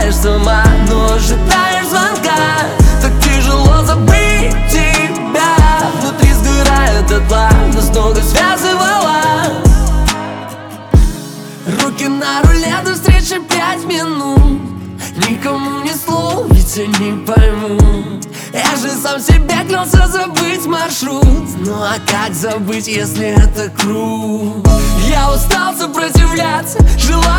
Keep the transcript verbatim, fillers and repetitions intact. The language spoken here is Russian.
сходишь с ума, но ожидаешь звонка. Так тяжело забыть тебя, внутри сгорает дотла, нас много связывало. Руки на руле до встречи пять минут, никому ни слов, ведь я не пойму. Я же сам себе клялся забыть маршрут. Ну а как забыть, если это круг? Я устал сопротивляться, желаю